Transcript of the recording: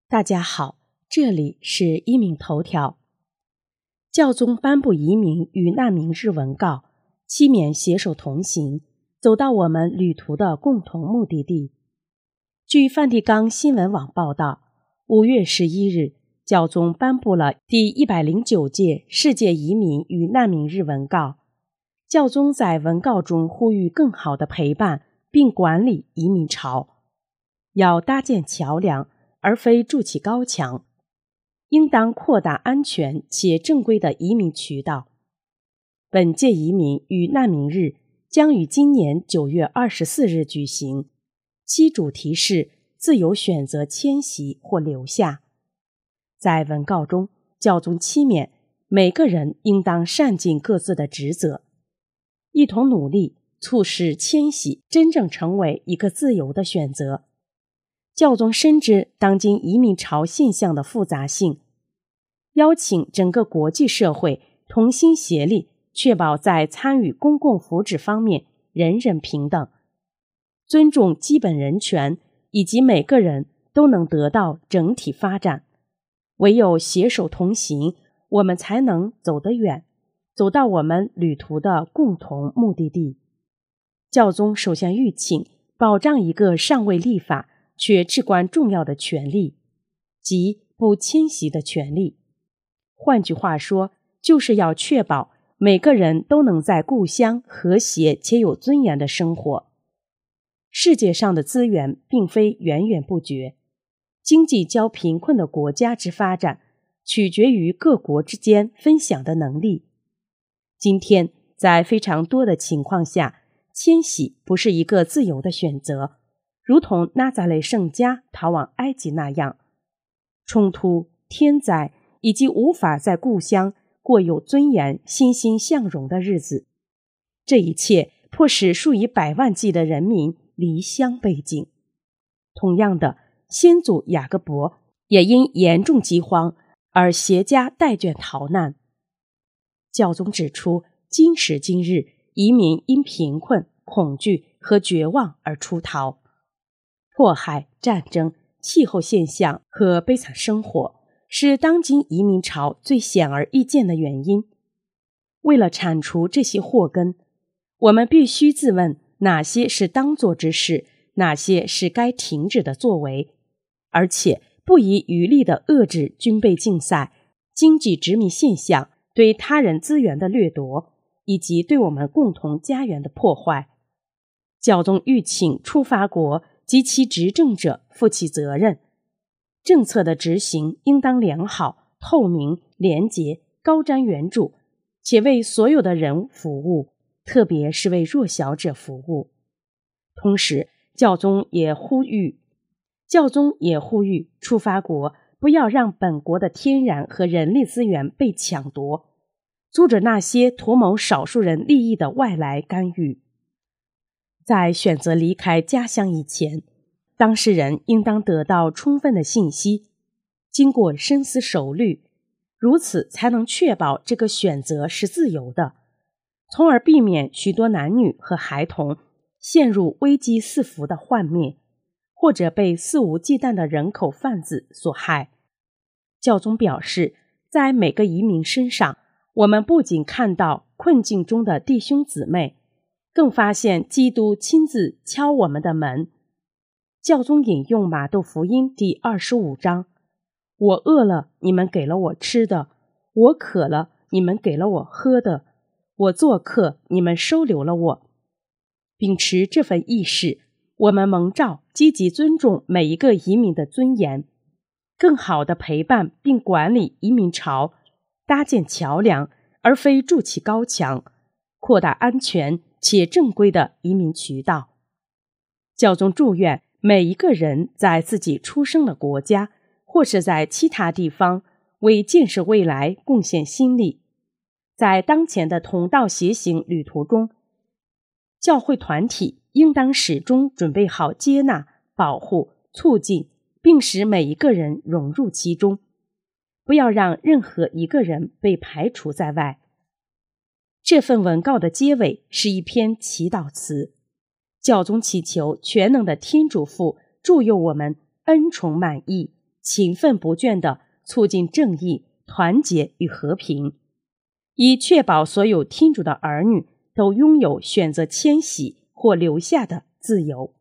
大家好，这里是移民头条。教宗颁布移民与难民日文告，期勉携手同行，走到我们旅途的共同目的地。据梵蒂冈新闻网报道，5月11日，教宗颁布了第109届世界移民与难民日文告。教宗在文告中呼吁更好地陪伴并管理移民潮，要搭建桥梁，而非筑起高墙，应当扩大安全且正规的移民渠道。本届移民与难民日将于今年9月24日举行，其主题是自由选择迁徙或留下。在文告中，教宗期勉每个人应当善尽各自的职责，一同努力促使迁徙真正成为一个自由的选择。教宗深知当今移民潮现象的复杂性，邀请整个国际社会同心协力，确保在参与公共福祉方面人人平等，尊重基本人权，以及每个人都能得到整体发展。唯有携手同行，我们才能走得远，走到我们旅途的共同目的地。教宗首先吁请保障一个尚未立法却至关重要的权利，即不迁徙的权利。换句话说，就是要确保每个人都能在故乡和谐且有尊严的生活。世界上的资源并非源源不绝，经济较贫困的国家之发展取决于各国之间分享的能力。今天，在非常多的情况下，迁徙不是一个自由的选择，如同纳匝肋圣家逃往埃及那样。冲突、天灾以及无法在故乡过有尊严、欣欣向荣的日子，这一切迫使数以百万计的人民离乡背井。同样的，先祖雅各伯也因严重饥荒而携家带眷逃难。教宗指出，今时今日，移民因贫困、恐惧和绝望而出逃。迫害、战争、气候现象和悲惨生活是当今移民潮最显而易见的原因。为了铲除这些祸根，我们必须自问哪些是当做之事，哪些是该停止的作为，而且不遗余力地遏制军备竞赛、经济殖民现象、对他人资源的掠夺，以及对我们共同家园的破坏。教宗吁请出发国及其执政者负起责任，政策的执行应当良好、透明、廉洁、高瞻远瞩，且为所有的人服务，特别是为弱小者服务。同时，教宗也呼吁出发国不要让本国的天然和人力资源被抢夺，阻止那些图谋少数人利益的外来干预。在选择离开家乡以前，当事人应当得到充分的信息，经过深思熟虑，如此才能确保这个选择是自由的，从而避免许多男女和孩童陷入危机四伏的幻灭，或者被肆无忌惮的人口贩子所害。教宗表示，在每个移民身上，我们不仅看到困境中的弟兄姊妹，更发现基督亲自敲我们的门。教宗引用马窦福音第25章：我饿了，你们给了我吃的；我渴了，你们给了我喝的；我做客，你们收留了我。秉持这份意识，我们蒙召积极尊重每一个移民的尊严，更好地陪伴并管理移民潮，搭建桥梁，而非筑起高墙，扩大安全且正规的移民渠道。教宗祝愿每一个人在自己出生的国家，或是在其他地方，为建设未来贡献心力。在当前的同道协行旅途中，教会团体应当始终准备好接纳、保护、促进，并使每一个人融入其中，不要让任何一个人被排除在外。这份文告的结尾是一篇祈祷词，教宗祈求全能的天主父助佑我们恩宠满溢， 勤奋不倦地促进正义、团结与和平，以确保所有听主的儿女都拥有选择迁徙或留下的自由。